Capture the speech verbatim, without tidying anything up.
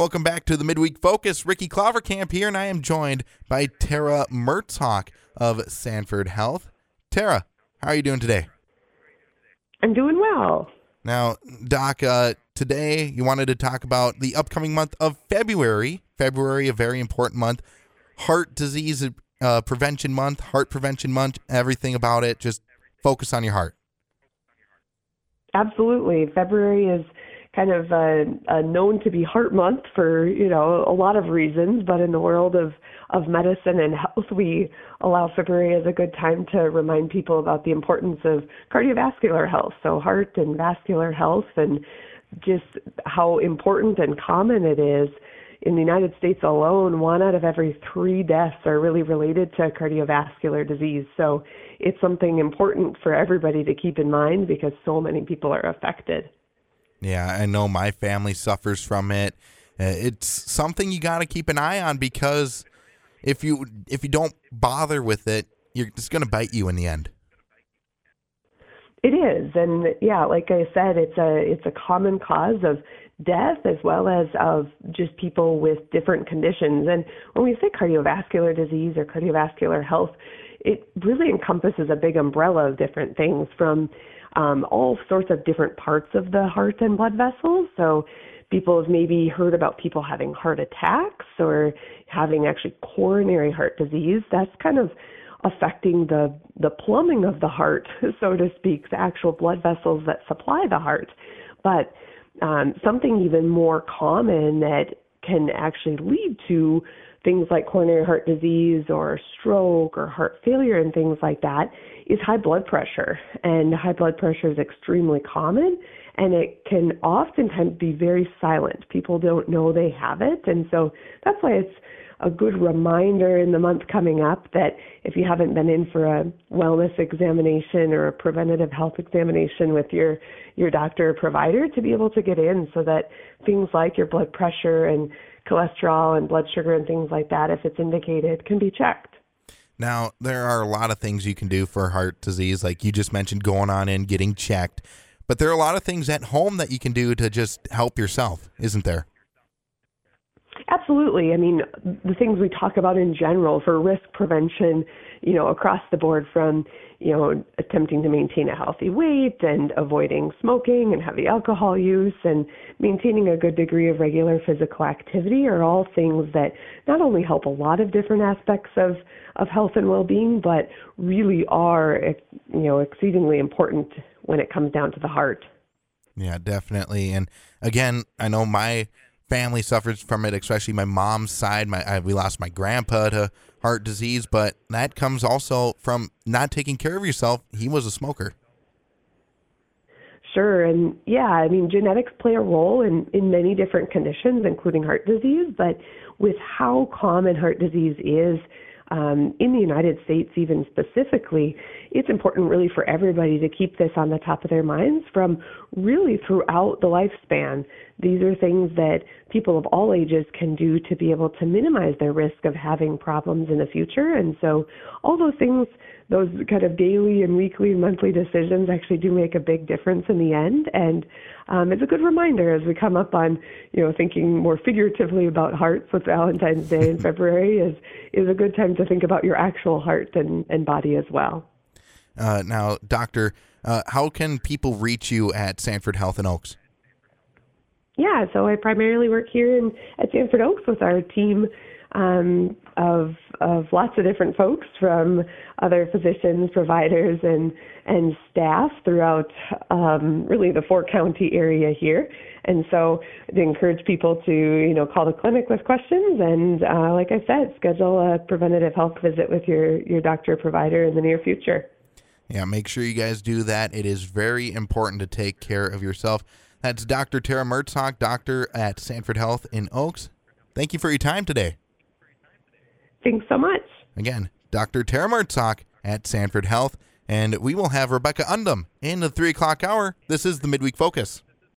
Welcome back to the Midweek Focus. Ricky Clovercamp here, and I am joined by Tara Mertzhock of Sanford Health. Tara, how are you doing today? I'm doing well. Now, Doc, uh, today you wanted to talk about the upcoming month of February. February, a very important month. Heart disease uh, prevention month, heart prevention month, everything about it. Just focus on your heart. Absolutely. February is kind of uh, uh, known to be heart month for, you know, a lot of reasons, but in the world of, of medicine and health, we allow February as a good time to remind people about the importance of cardiovascular health, so heart and vascular health, and just how important and common it is. In the United States alone, one out of every three deaths are really related to cardiovascular disease. So it's something important for everybody to keep in mind because so many people are affected. Yeah, I know my family suffers from it. Uh, it's something you got to keep an eye on because if you if you don't bother with it, you're it's going to bite you in the end. It is, and yeah, like I said, it's a it's a common cause of death as well as of just people with different conditions. And when we say cardiovascular disease or cardiovascular health, it really encompasses a big umbrella of different things from um, all sorts of different parts of the heart and blood vessels. So people have maybe heard about people having heart attacks or having actually coronary heart disease. That's kind of affecting the, the plumbing of the heart, so to speak, the actual blood vessels that supply the heart. But um, something even more common that can actually lead to things like coronary heart disease or stroke or heart failure and things like that is high blood pressure. And high blood pressure is extremely common, and it can oftentimes be very silent. People don't know they have it, and so that's why it's a good reminder in the month coming up that if you haven't been in for a wellness examination or a preventative health examination with your, your doctor or provider, to be able to get in so that things like your blood pressure and cholesterol and blood sugar and things like that, if it's indicated, can be checked. Now, there are a lot of things you can do for heart disease, like you just mentioned, going on in, getting checked. But there are a lot of things at home that you can do to just help yourself, isn't there? Absolutely. I mean, the things we talk about in general for risk prevention, you know, across the board from, you know, attempting to maintain a healthy weight and avoiding smoking and heavy alcohol use and maintaining a good degree of regular physical activity are all things that not only help a lot of different aspects of, of health and well-being, but really are, you know, exceedingly important when it comes down to the heart. Yeah, definitely. And again, I know my family suffers from it, especially my mom's side. My I, we lost my grandpa to heart disease, but that comes also from not taking care of yourself. He was a smoker. Sure, and yeah, I mean, genetics play a role in, in many different conditions, including heart disease, but with how common heart disease is um, in the United States even specifically, it's important really for everybody to keep this on the top of their minds from really throughout the lifespan. These are things that people of all ages can do to be able to minimize their risk of having problems in the future. And so all those things, those kind of daily and weekly and monthly decisions actually do make a big difference in the end. And um, it's a good reminder as we come up on, you know, thinking more figuratively about hearts with Valentine's Day in February is, is a good time to think about your actual heart and, and body as well. Uh, now, Doctor, uh, how can people reach you at Sanford Health in Oaks? Yeah, so I primarily work here in, at Sanford Oaks with our team um, of of lots of different folks from other physicians, providers, and and staff throughout um, really the four-county area here. And so I encourage people to, you know, call the clinic with questions and, uh, like I said, schedule a preventative health visit with your, your doctor or provider in the near future. Yeah, make sure you guys do that. It is very important to take care of yourself. That's Doctor Tara Mertzhock, doctor at Sanford Health in Oaks. Thank you for your time today. Thanks so much. Again, Doctor Tara Mertzhock at Sanford Health, and we will have Rebecca Undum in the three o'clock hour. This is the Midweek Focus.